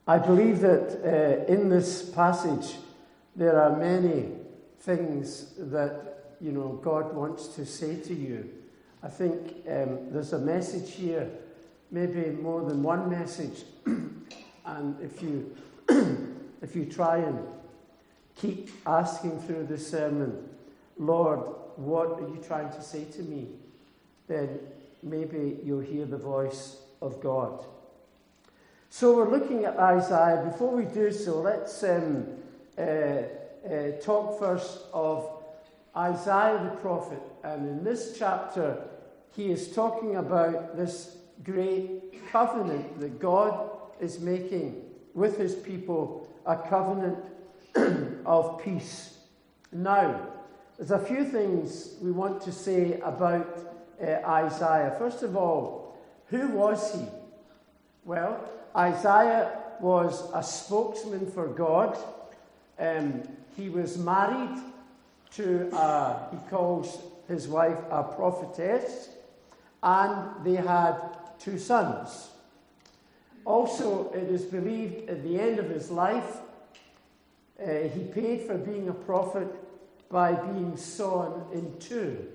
I believe that in this passage there are many things that, God wants to say to you. I think there's a message here, maybe more than one message. And if you try and keep asking through the sermon, Lord, what are you trying to say to me? Then maybe you'll hear the voice of God. So we're looking at Isaiah. Before we do so, let's talk first of Isaiah the prophet. And in this chapter, he is talking about this great covenant that God is making with his people, a covenant of peace. Now, there's a few things we want to say about Isaiah. First of all, who was he? Well, Isaiah was a spokesman for God. He was married to, he calls his wife a prophetess, and they had 2 sons. Also, it is believed at the end of his life, he paid for being a prophet by being sawn in 2.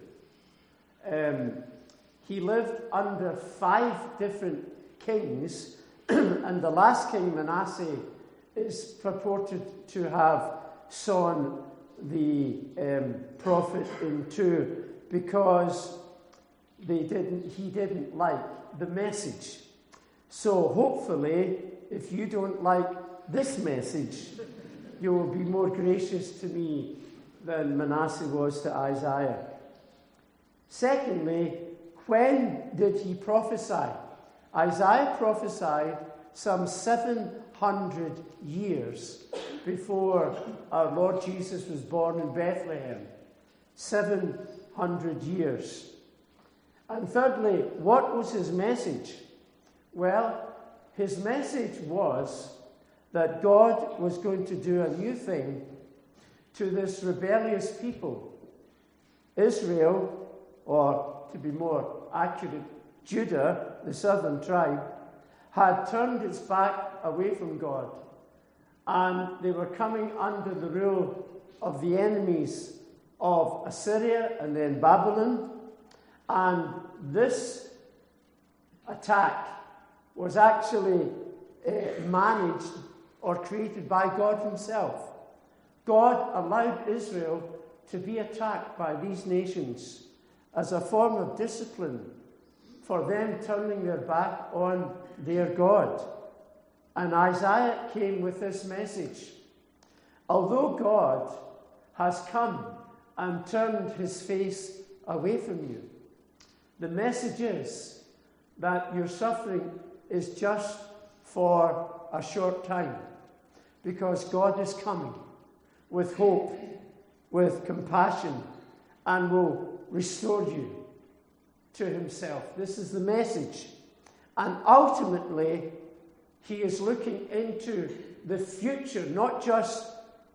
He lived under 5 different kings, and the last king, Manasseh, is purported to have sawn the prophet in 2 because he didn't like the message. So hopefully, if you don't like this message, you will be more gracious to me than Manasseh was to Isaiah. Secondly, when did he prophesy? Isaiah prophesied some 700 years before our Lord Jesus was born in Bethlehem. 700 years. And thirdly, what was his message? Well, his message was that God was going to do a new thing to this rebellious people. Israel, or to be more accurate, Judah, the southern tribe, had turned its back away from God. And they were coming under the rule of the enemies of Assyria and then Babylon. And this attack was actually managed or created by God himself. God allowed Israel to be attacked by these nations as a form of discipline for them turning their back on their God. And Isaiah came with this message. Although God has come and turned his face away from you, the message is that your suffering is just for a short time, because God is coming with hope, with compassion, and will restore you to himself. This is the message. And ultimately, he is looking into the future, not just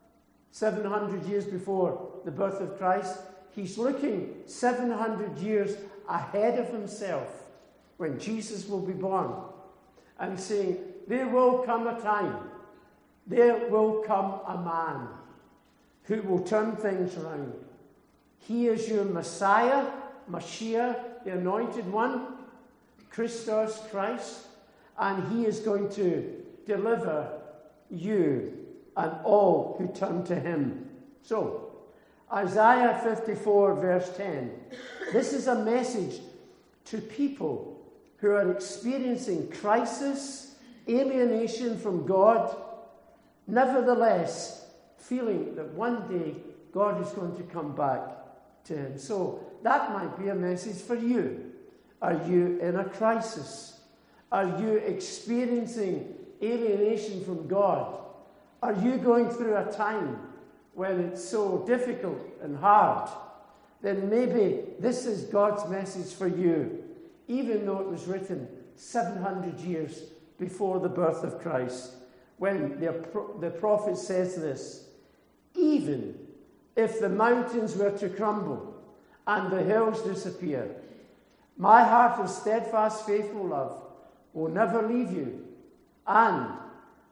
700 years before the birth of Christ. He's looking 700 years ahead of himself when Jesus will be born, and saying, there will come a time, there will come a man who will turn things around. He is your Messiah, Mashiach, the Anointed One, Christos Christ, and he is going to deliver you and all who turn to him. So, Isaiah 54 verse 10. This is a message to people who are experiencing crisis, alienation from God, nevertheless feeling that one day God is going to come back to him. So that might be a message for you. Are you in a crisis? Are you experiencing alienation from God? Are you going through a time when it's so difficult and hard? Then maybe this is God's message for you, even though it was written 700 years before the birth of Christ, when the prophet says this: even if the mountains were to crumble and the hills disappear, my heart of steadfast, faithful love will never leave you, and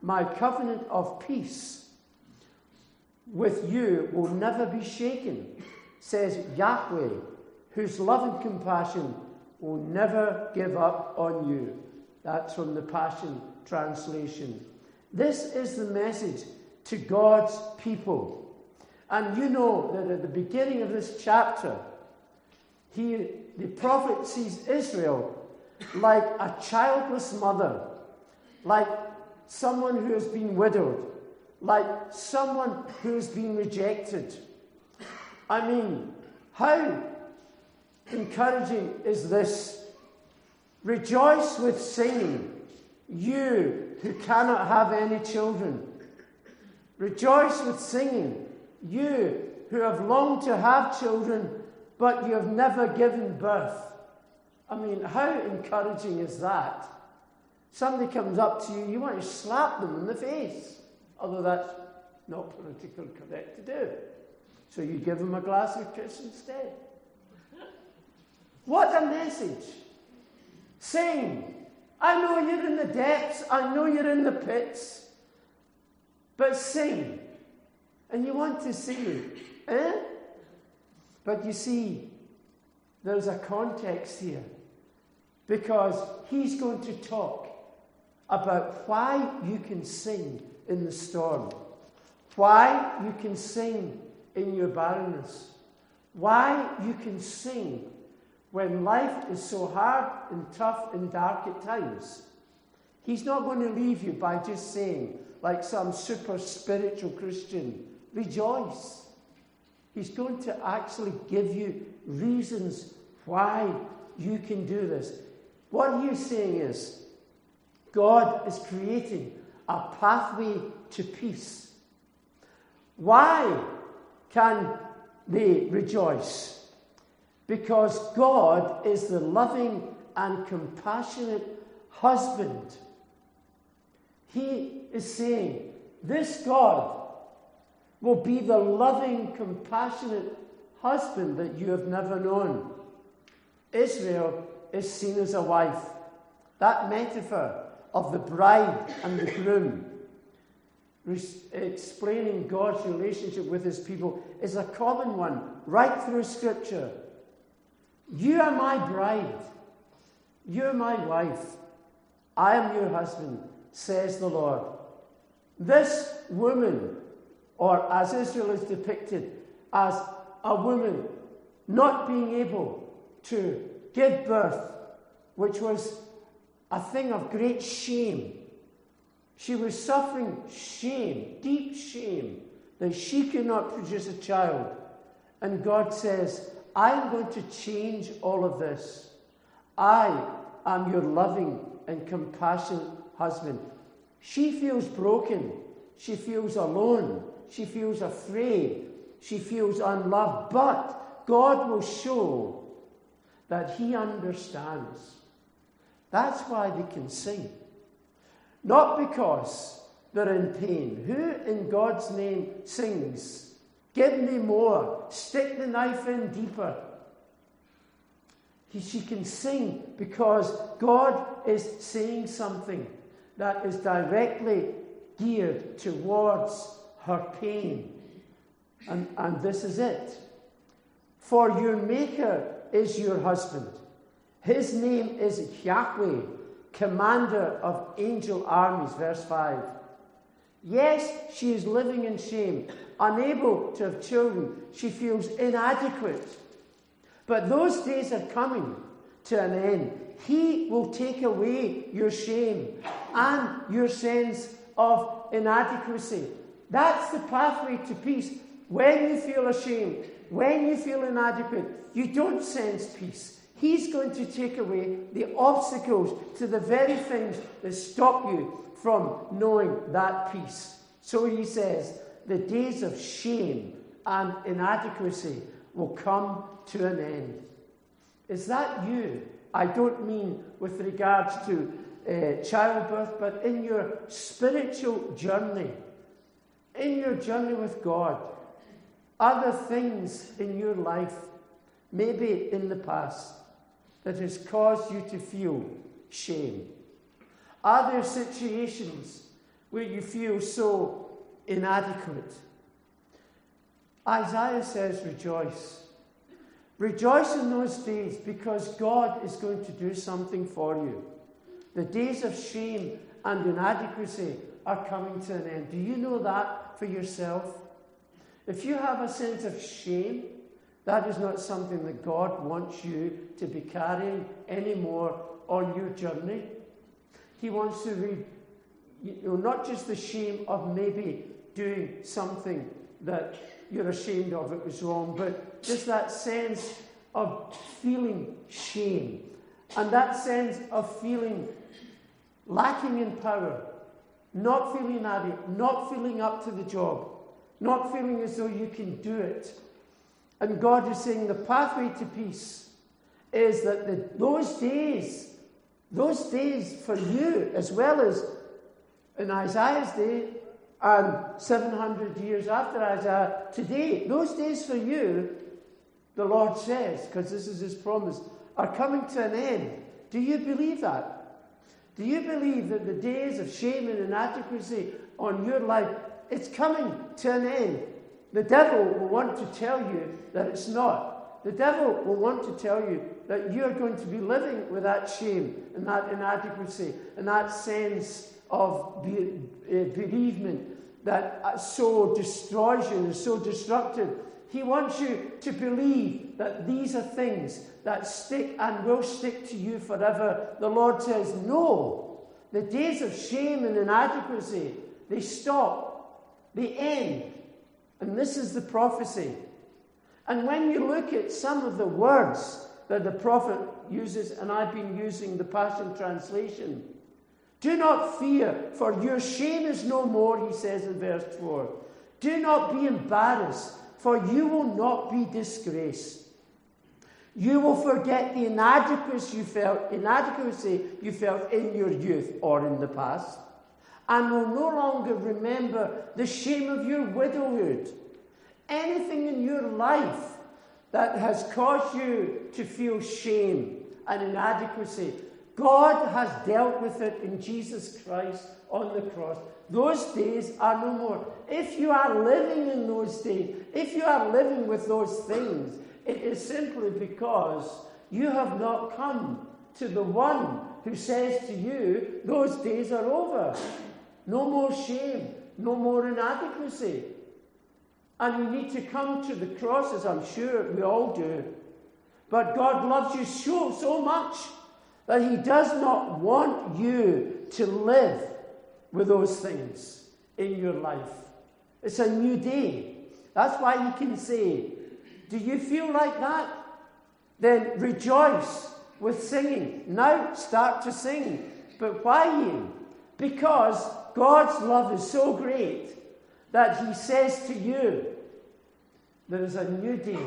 my covenant of peace with you will never be shaken, says Yahweh, whose love and compassion will never give up on you. That's from the Passion Translation. This is the message to God's people. And you know that at the beginning of this chapter, the prophet sees Israel like a childless mother, like someone who has been widowed, like someone who has been rejected. I mean, how encouraging is this? Rejoice with singing, you who cannot have any children. Rejoice with singing, you who have longed to have children, but you have never given birth. I mean, how encouraging is that? Somebody comes up to you, you want to slap them in the face. Although that's not politically correct to do. So you give them a glass of piss instead. What a message. Sing. I know you're in the depths. I know you're in the pits. But sing. And you want to sing. But you see, there's a context here. Because he's going to talk about why you can sing in the storm. Why you can sing in your barrenness. Why you can sing when life is so hard and tough and dark at times. He's not going to leave you by just saying, like some super spiritual Christian, rejoice. He's going to actually give you reasons why you can do this. What he's saying is, God is creating a pathway to peace. Why can they rejoice? Because God is the loving and compassionate husband. He is saying, this God will be the loving, compassionate husband that you have never known. Israel is seen as a wife. That metaphor of the bride and the groom, explaining God's relationship with his people, is a common one right through Scripture. You are my bride. You're my wife. I am your husband, says the Lord. This woman, or as Israel is depicted, as a woman not being able to give birth, which was a thing of great shame. She was suffering shame, deep shame, that she could not produce a child. And God says, I am going to change all of this. I am your loving and compassionate husband. She feels broken. She feels alone. She feels afraid. She feels unloved. But God will show that he understands. That's why they can sing. Not because they're in pain. Who in God's name sings? Give me more. Stick the knife in deeper. She can sing because God is saying something that is directly geared towards her pain. And this is it. For your Maker is your husband. His name is Yahweh, commander of angel armies, verse 5. Yes, she is living in shame, unable to have children. She feels inadequate. But those days are coming to an end. He will take away your shame and your sense of inadequacy. That's the pathway to peace. When you feel ashamed, when you feel inadequate, you don't sense peace. He's going to take away the obstacles to the very things that stop you from knowing that peace. So he says, the days of shame and inadequacy will come to an end. Is that you? I don't mean with regards to childbirth, but in your spiritual journey, in your journey with God, are there things in your life, maybe in the past, that has caused you to feel shame? Are there situations where you feel so inadequate. Isaiah says, rejoice. Rejoice in those days, because God is going to do something for you. The days of shame and inadequacy are coming to an end. Do you know that for yourself? If you have a sense of shame, that is not something that God wants you to be carrying anymore on your journey. He wants to not just the shame of maybe doing something that you're ashamed of, it was wrong, but just that sense of feeling shame and that sense of feeling lacking in power, not feeling adequate, not feeling up to the job, not feeling as though you can do it. And God is saying the pathway to peace is that those days for you, as well as in Isaiah's day and 700 years after Isaiah, today, those days for you, the Lord says, because this is his promise, are coming to an end. Do you believe that? Do you believe that the days of shame and inadequacy on your life, it's coming to an end? The devil will want to tell you that it's not. The devil will want to tell you that you're going to be living with that shame and that inadequacy and that sense of bereavement that so destroys you and is so destructive. He wants you to believe that these are things that stick and will stick to you forever. The Lord says, no. The days of shame and inadequacy, they stop. They end. And this is the prophecy. And when you look at some of the words that the prophet uses, and I've been using the Passion Translation, do not fear, for your shame is no more, he says in verse 4. Do not be embarrassed, for you will not be disgraced. You will forget the inadequacy you felt in your youth or in the past, and will no longer remember the shame of your widowhood. Anything in your life that has caused you to feel shame and inadequacy, God has dealt with it in Jesus Christ on the cross. Those days are no more. If you are living in those days, if you are living with those things, it is simply because you have not come to the one who says to you, those days are over. No more shame, no more inadequacy. And you need to come to the cross, as I'm sure we all do. But God loves you so much that he does not want you to live with those things in your life. It's a new day. That's why he can say, do you feel like that? Then rejoice with singing. Now start to sing. But why, Ian? Because God's love is so great that he says to you, there is a new day,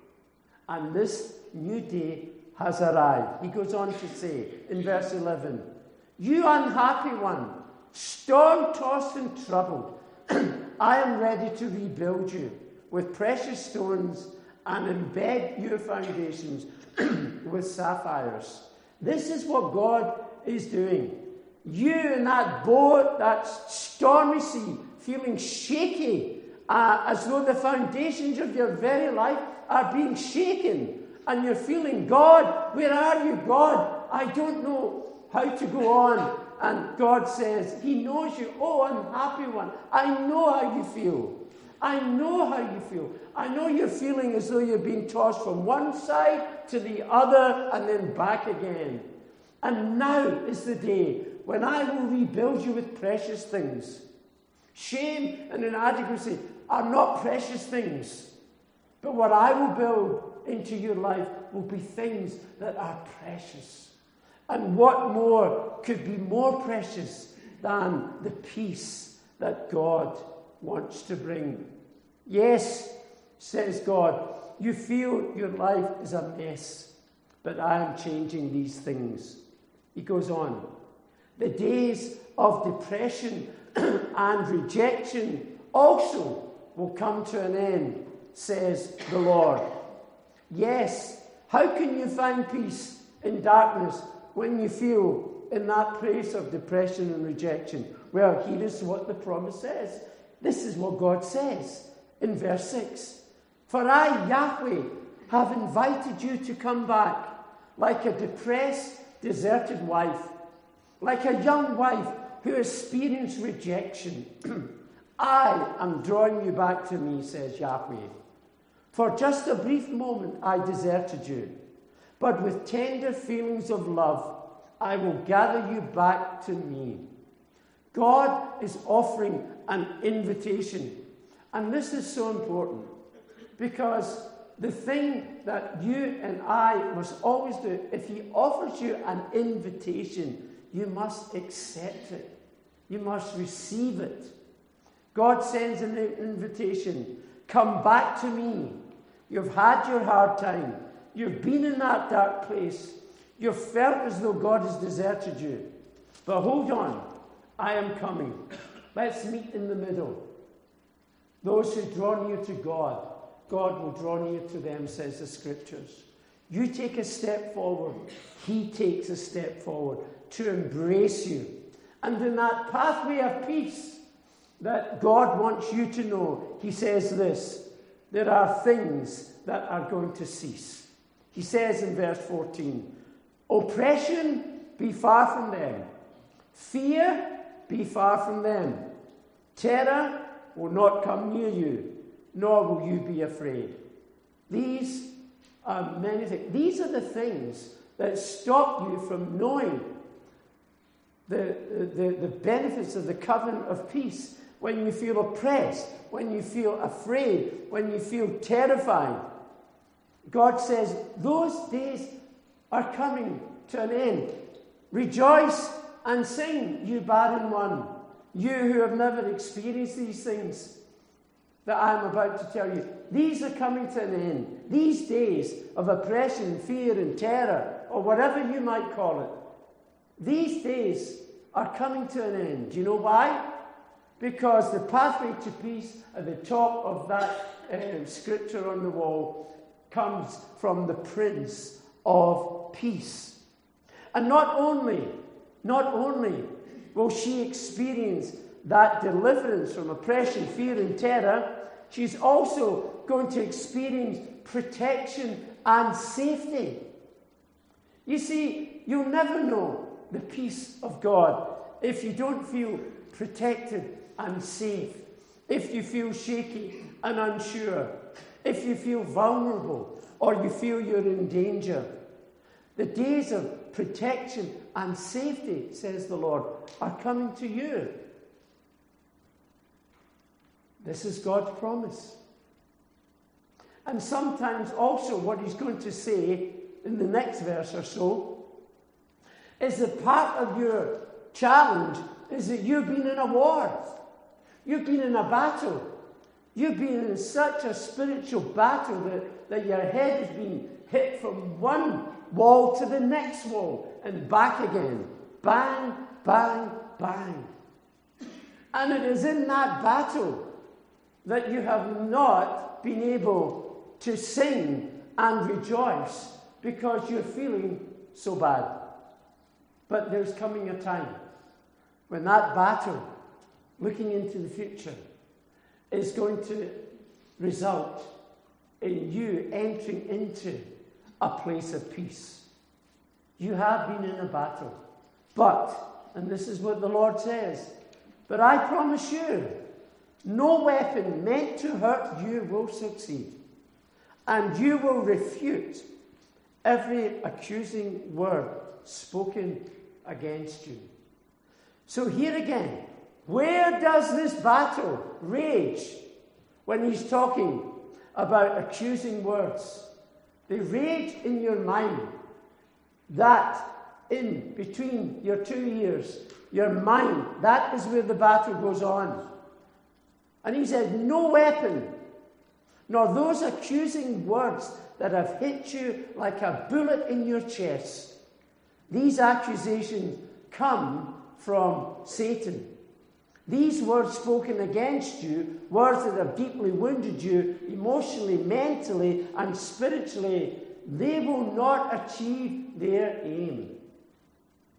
and this new day has arrived. He goes on to say in verse 11, you unhappy one, storm-tossed and troubled, I am ready to rebuild you with precious stones and embed your foundations with sapphires. This is what God is doing. You in that boat, that stormy sea, feeling shaky, as though the foundations of your very life are being shaken. And you're feeling, God, where are you, God? I don't know how to go on. And God says, he knows you. Oh, unhappy one, I know how you feel. I know how you feel. I know you're feeling as though you're being tossed from one side to the other and then back again. And now is the day when I will rebuild you with precious things. Shame and inadequacy are not precious things. But what I will build into your life will be things that are precious. And what more could be more precious than the peace that God wants to bring? Yes, says God, you feel your life is a mess, but I am changing these things. He goes on. The days of depression and rejection also will come to an end, says the Lord. Yes, how can you find peace in darkness when you feel in that place of depression and rejection? Well, here is what the promise says. This is what God says in verse 6. For I, Yahweh, have invited you to come back like a depressed, deserted wife, like a young wife who experienced rejection. I am drawing you back to me, says Yahweh. For just a brief moment I deserted you, but with tender feelings of love, I will gather you back to me. God is offering an invitation. And this is so important, because the thing that you and I must always do, if he offers you an invitation, you must accept it. You must receive it. God sends an invitation. Come back to me. You've had your hard time. You've been in that dark place. You've felt as though God has deserted you. But hold on. I am coming. Let's meet in the middle. Those who draw near to God, God will draw near to them, says the Scriptures. You take a step forward. He takes a step forward to embrace you. And in that pathway of peace that God wants you to know, he says this: there are things that are going to cease. He says in verse 14, oppression, be far from them. Fear, be far from them. Terror will not come near you, nor will you be afraid. These are many things. These are the things that stop you from knowing the benefits of the covenant of peace. When you feel oppressed, when you feel afraid, when you feel terrified, God says those days are coming to an end. Rejoice and sing, you barren one, you who have never experienced these things that I am about to tell you. These are coming to an end. These days of oppression, fear, and terror, or whatever you might call it, these days are coming to an end. Do you know why? Because the pathway to peace at the top of that scripture on the wall comes from the Prince of Peace. And not only will she experience that deliverance from oppression, fear, and terror, she's also going to experience protection and safety. You see, you'll never know the peace of God if you don't feel protected and safe, if you feel shaky and unsure, if you feel vulnerable, or you feel you're in danger. The days of protection and safety, says the Lord, are coming to you. This is God's promise. And sometimes also what he's going to say in the next verse or so is that part of your challenge is that you've been in a war. You've been in a battle. You've been in such a spiritual battle that your head has been hit from one wall to the next wall and back again. Bang, bang, bang. And it is in that battle that you have not been able to sing and rejoice because you're feeling so bad. But there's coming a time when that battle, looking into the future, is going to result in you entering into a place of peace. You have been in a battle, but, and this is what the Lord says, but I promise you, no weapon meant to hurt you will succeed, and you will refute every accusing word spoken against you. So here again, where does this battle rage when he's talking about accusing words? They rage in your mind, that in between your two ears, your mind, that is where the battle goes on. And he said, no weapon, nor those accusing words that have hit you like a bullet in your chest. These accusations come from Satan. These words spoken against you, words that have deeply wounded you emotionally, mentally, and spiritually, they will not achieve their aim.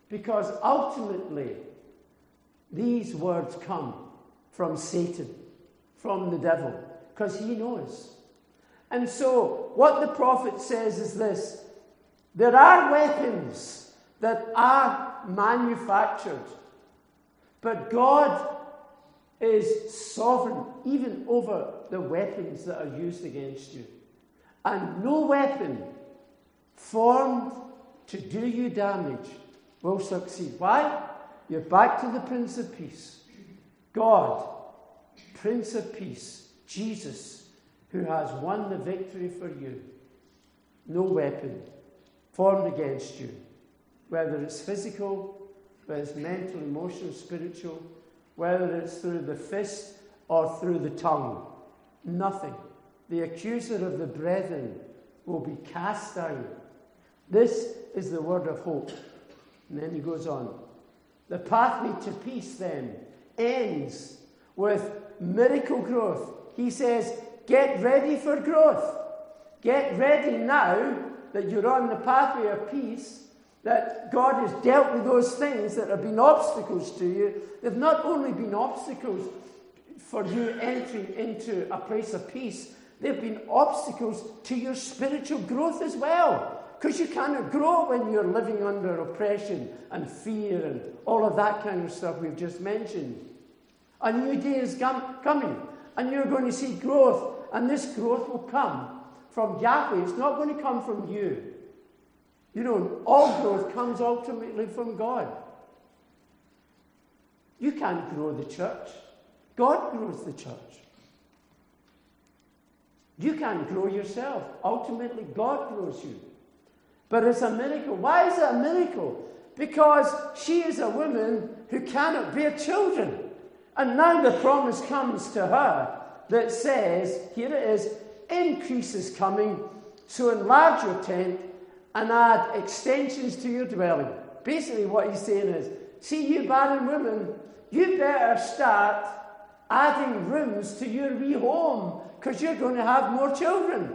Because ultimately, these words come from Satan, from the devil, because he knows. And so, what the prophet says is this: there are weapons that are manufactured, but God is sovereign even over the weapons that are used against you. And no weapon formed to do you damage will succeed. Why? You're back to the Prince of Peace. God, Prince of Peace, Jesus, who has won the victory for you. No weapon formed against you, whether it's physical, whether it's mental, emotional, spiritual, whether it's through the fist or through the tongue. Nothing. The accuser of the brethren will be cast down. This is the word of hope. And then he goes on. The pathway to peace then ends with miracle growth. He says, get ready for growth. Get ready now that you're on the pathway of peace, that God has dealt with those things that have been obstacles to you. They've not only been obstacles for you entering into a place of peace, they've been obstacles to your spiritual growth as well. Because you cannot grow when you're living under oppression and fear and all of that kind of stuff we've just mentioned. A new day is coming, and you're going to see growth, and this growth will come from Yahweh. It's not going to come from you. You know, all growth comes ultimately from God. You can't grow the church. God grows the church. You can't grow yourself. Ultimately, God grows you. But it's a miracle. Why is it a miracle? Because she is a woman who cannot bear children. And now the promise comes to her that says, here it is, increase is coming, so enlarge your tent and add extensions to your dwelling. Basically what he's saying is, see you barren women, you better start adding rooms to your wee home, because you're going to have more children.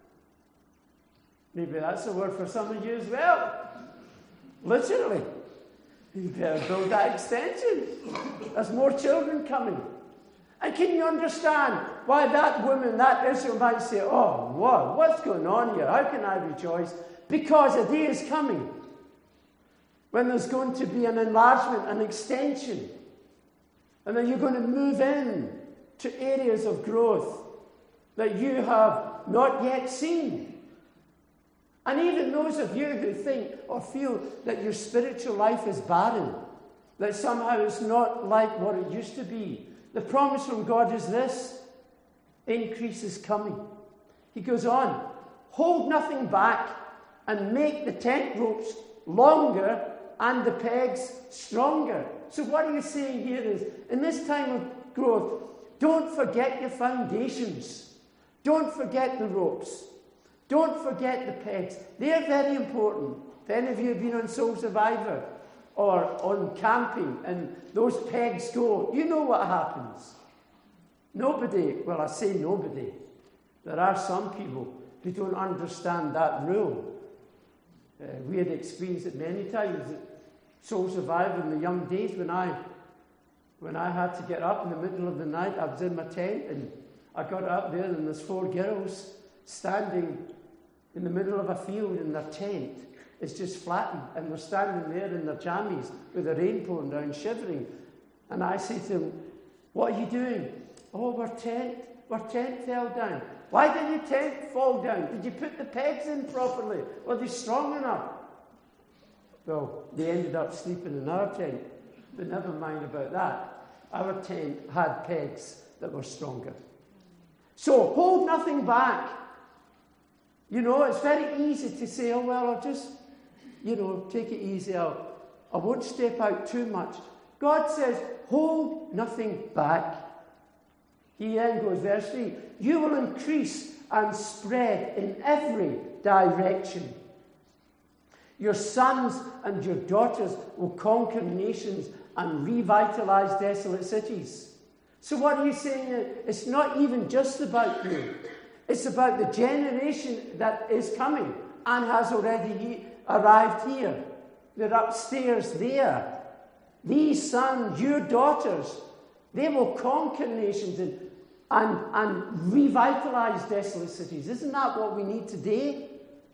Maybe that's a word for some of you as well. Literally. You better build that extension. There's more children coming. And can you understand why that woman, that Israel might say, oh, what's going on here? How can I rejoice? Because a day is coming when there's going to be an enlargement, an extension. And then you're going to move in to areas of growth that you have not yet seen. And even those of you who think or feel that your spiritual life is barren, that somehow it's not like what it used to be, the promise from God is this: increase is coming. He goes on, hold nothing back and make the tent ropes longer and the pegs stronger. So what are you saying here is, in this time of growth, don't forget your foundations. Don't forget the ropes. Don't forget the pegs. They are very important. If any of you have been on Soul Survivor or on camping and those pegs go, you know what happens. Nobody, well, I say nobody, there are some people who don't understand that rule. We had experienced it many times at Soul Survivor in the young days when I had to get up in the middle of the night. I was in my tent and I got up there and there's 4 girls standing in the middle of a field in their tent. It's just flattened, and they're standing there in their jammies with the rain pouring down, shivering. And I say to them, what are you doing? Oh, our tent fell down. Why did your tent fall down? Did you put the pegs in properly? Were they strong enough? Well, they ended up sleeping in our tent, but never mind about that. Our tent had pegs that were stronger. So hold nothing back. You know, it's very easy to say, oh, well, I'll just, take it easy. I won't step out too much. God says, hold nothing back. He then goes, verse 3, you will increase and spread in every direction. Your sons and your daughters will conquer nations and revitalize desolate cities. So what are you saying? It's not even just about you. It's about the generation that is coming and has already arrived here. They're upstairs there. These sons, your daughters, they will conquer nations and revitalize desolate cities. Isn't that what we need today?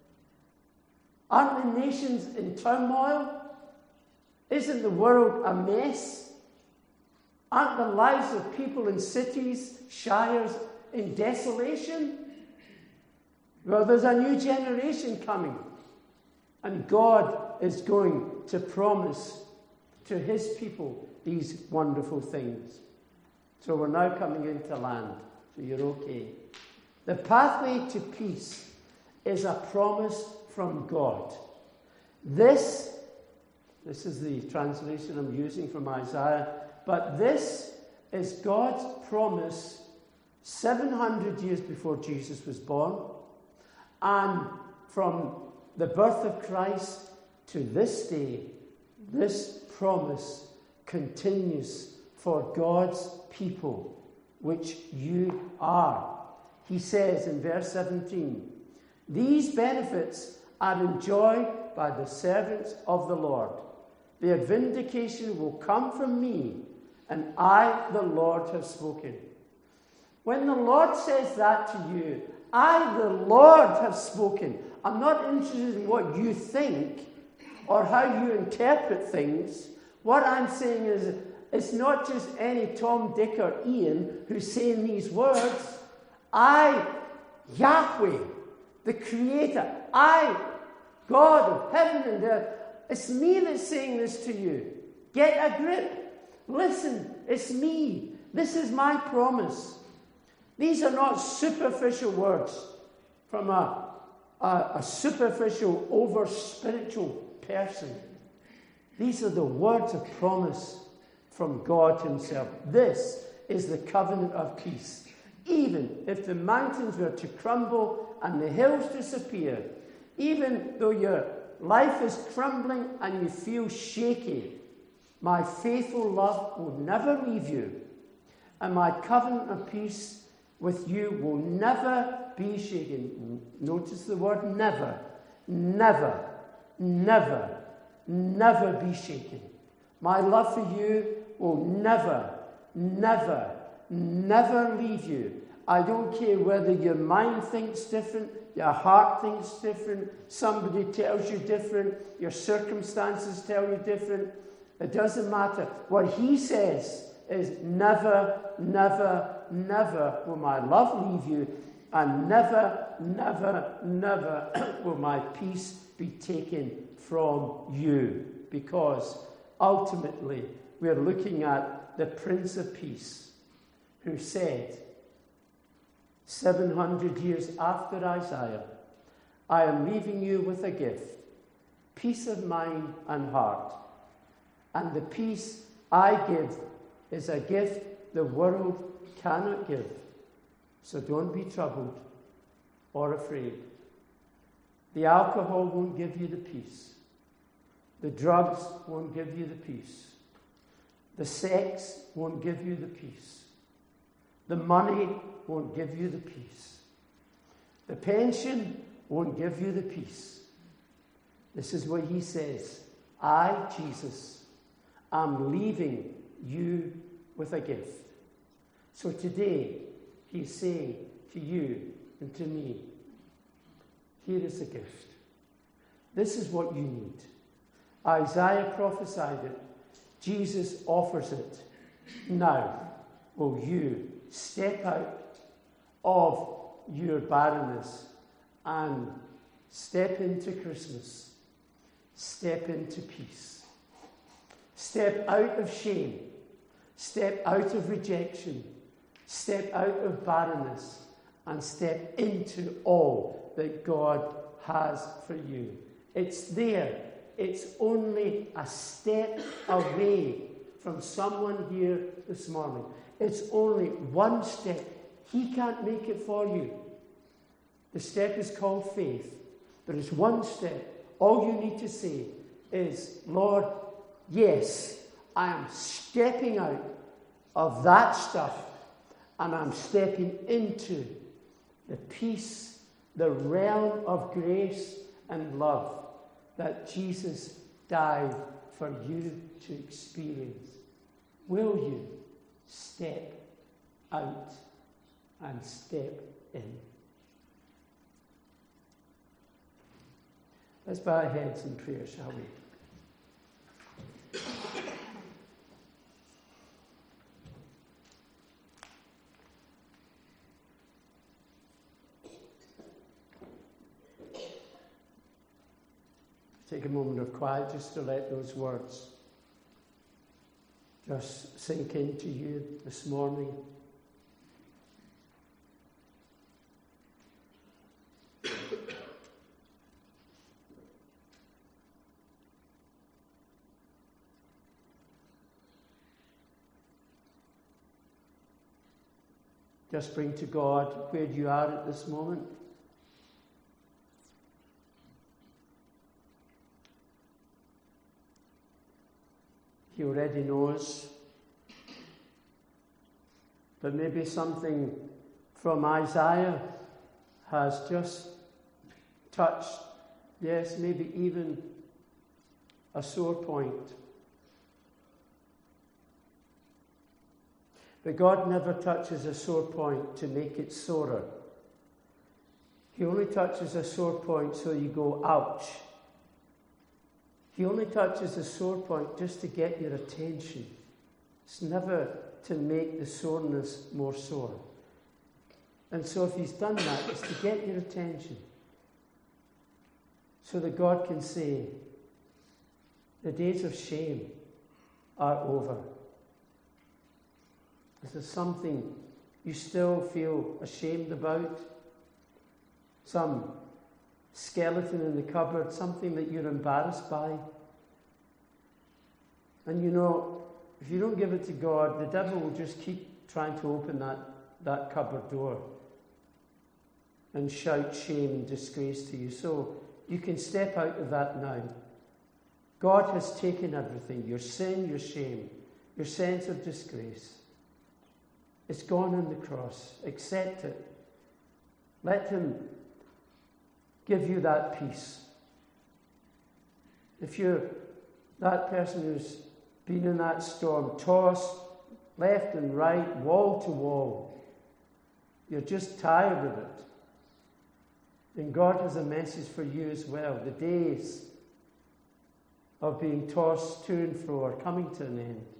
Aren't the nations in turmoil? Isn't the world a mess? Aren't the lives of people in cities, shires, in desolation? Well, there's a new generation coming. And God is going to promise to his people these wonderful things. So we're now coming into land. So you're okay. The pathway to peace is a promise from God. This is the translation I'm using from Isaiah, but this is God's promise 700 years before Jesus was born, and from the birth of Christ to this day, this promise continues for God's people, which you are. He says in verse 17, "These benefits are enjoyed by the servants of the Lord. Their vindication will come from me, and I, the Lord, have spoken." When the Lord says that to you, I, the Lord, have spoken. I'm not interested in what you think or how you interpret things. What I'm saying is, it's not just any Tom, Dick, or Ian who's saying these words. I, Yahweh, the Creator, I, God of heaven and earth, it's me that's saying this to you. Get a grip. Listen, it's me. This is my promise. These are not superficial words from a superficial, over-spiritual person. These are the words of promise from God himself. This is the covenant of peace. Even if the mountains were to crumble and the hills disappear, even though your life is crumbling and you feel shaky, my faithful love will never leave you, and my covenant of peace with you will never be shaken. Notice the word never. Never, never, never be shaken. My love for you will never, never, never leave you. I don't care whether your mind thinks different, your heart thinks different, somebody tells you different, your circumstances tell you different. It doesn't matter. What he says is never, never, never will my love leave you, and never, never, never will my peace be taken from you. Because ultimately, we're looking at the Prince of Peace, who said, 700 years after Isaiah, I am leaving you with a gift, peace of mind and heart. And the peace I give is a gift the world cannot give. So don't be troubled or afraid. The alcohol won't give you the peace. The drugs won't give you the peace. The sex won't give you the peace. The money won't give you the peace. The pension won't give you the peace. This is what he says. I, Jesus, am leaving you with a gift. So today, he's saying to you and to me, here is a gift. This is what you need. Isaiah prophesied it. Jesus offers it. Now, will you step out of your barrenness and step into Christmas? Step into peace. Step out of shame. Step out of rejection. Step out of barrenness and step into all that God has for you. It's there. It's only a step away from someone here this morning. It's only one step. He can't make it for you. The step is called faith. There is one step. All you need to say is, Lord, yes, I am stepping out of that stuff and I'm stepping into the peace, the realm of grace and love that Jesus died for you to experience. Will you step out and step in? Let's bow our heads in prayer, shall we? Take a moment of quiet just to let those words just sink into you this morning. Just bring to God where you are at this moment. He already knows. But maybe something from Isaiah has just touched, yes, maybe even a sore point. But God never touches a sore point to make it sorer. He only touches a sore point so you go, ouch. He only touches a sore point just to get your attention. It's never to make the soreness more sore. And so if he's done that, it's to get your attention. So that God can say, the days of shame are over. Is there something you still feel ashamed about? Some skeleton in the cupboard, something that you're embarrassed by? And you know, if you don't give it to God, the devil will just keep trying to open that cupboard door and shout shame and disgrace to you. So you can step out of that now. God has taken everything, your sin, your shame, your sense of disgrace. It's gone on the cross. Accept it. Let him give you that peace. If you're that person who's been in that storm, tossed left and right, wall to wall, you're just tired of it, then God has a message for you as well. The days of being tossed to and fro are coming to an end.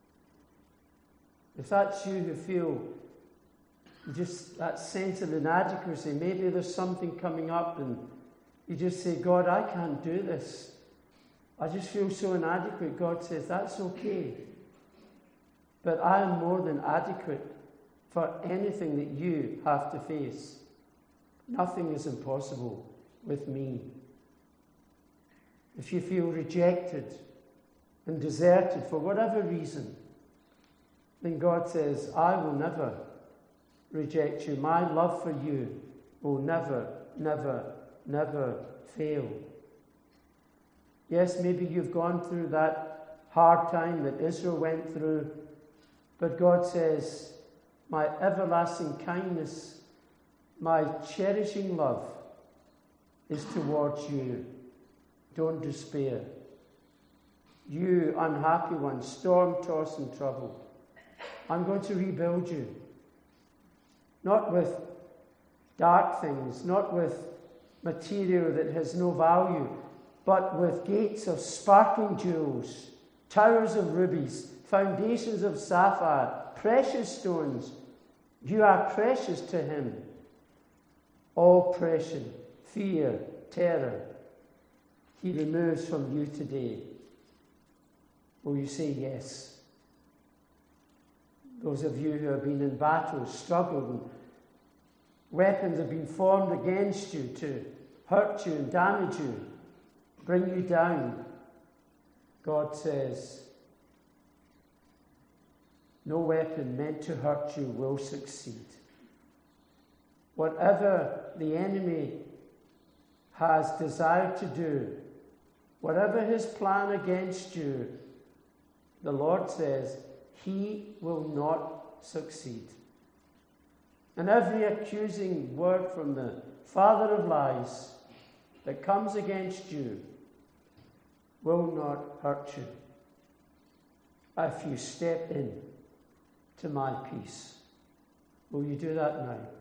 If that's you who feel just that sense of inadequacy, maybe there's something coming up and you just say, God, I can't do this. I just feel so inadequate. God says, that's okay. But I am more than adequate for anything that you have to face. Nothing is impossible with me. If you feel rejected and deserted for whatever reason, then God says, I will never reject you. My love for you will never, never, never fail. Yes, maybe you've gone through that hard time that Israel went through, but God says, my everlasting kindness, my cherishing love is towards you. Don't despair. You unhappy one, storm-tossed and troubled, I'm going to rebuild you. Not with dark things, not with material that has no value, but with gates of sparkling jewels, towers of rubies, foundations of sapphire, precious stones. You are precious to him. All oppression, fear, terror, he removes from you today. Will you say yes? Those of you who have been in battle, struggled, and weapons have been formed against you to hurt you and damage you, bring you down. God says, no weapon meant to hurt you will succeed. Whatever the enemy has desired to do, whatever his plan against you, the Lord says, he will not succeed. And every accusing word from the father of lies that comes against you, will not hurt you if you step in to my peace. Will you do that now?